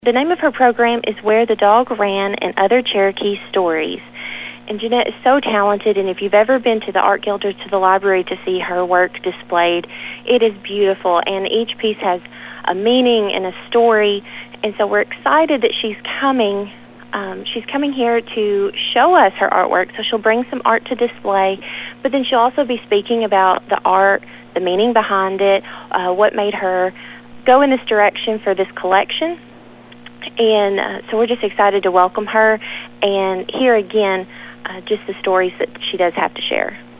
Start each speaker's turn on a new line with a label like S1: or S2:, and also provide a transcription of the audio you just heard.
S1: The name of her program is Where the Dog Ran and Other Cherokee Stories. And Jeanette is so talented, and if you've ever been to the Art Guild or to the library to see her work displayed, it is beautiful, and each piece has a meaning and a story, and so we're excited that she's coming. She's coming here to show us her artwork, so she'll bring some art to display, but then she'll also be speaking about the art, the meaning behind it, what made her go in this direction for this collection. And so we're just excited to welcome her and hear again just the stories that she does have to share.